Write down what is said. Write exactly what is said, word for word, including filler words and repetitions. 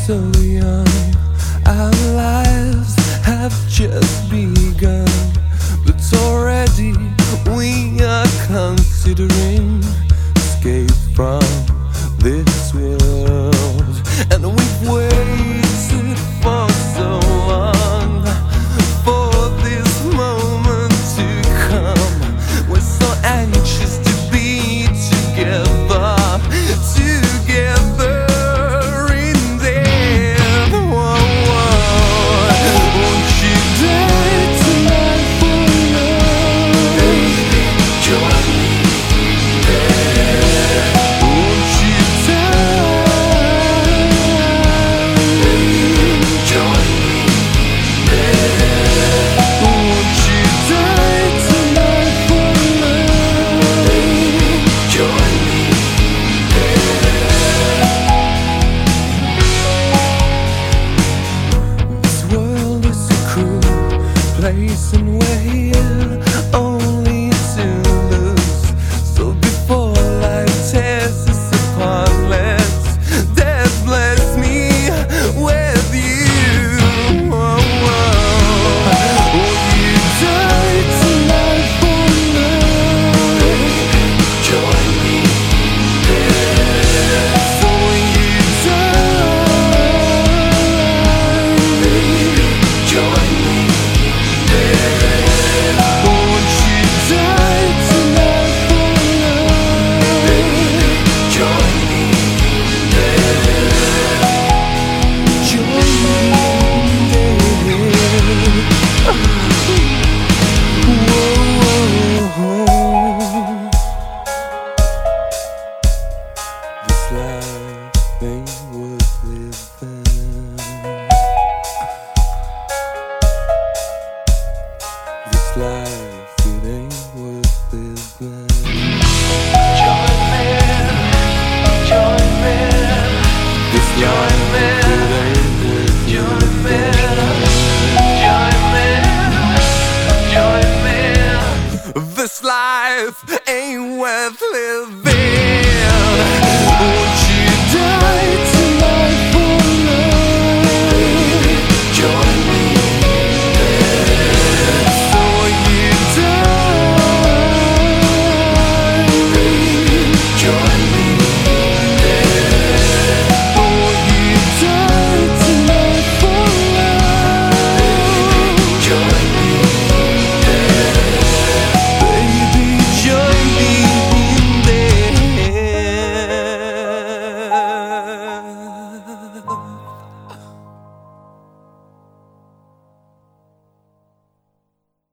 so young, our lives have just begun, but already we are considering escape from this world. And we've waited for so long for this moment to come. We're so anxious to be together, together. Place and we're here only to lose. So before life tears us apart, let's death bless me with you. Oh, oh. Will you die tonight for love? Join me there. So will you die? Join me. This life ain't worth living. This life, it ain't worth living. Join me, join me. This life, it ain't worth living. Join me, join me, join me. This life ain't worth living.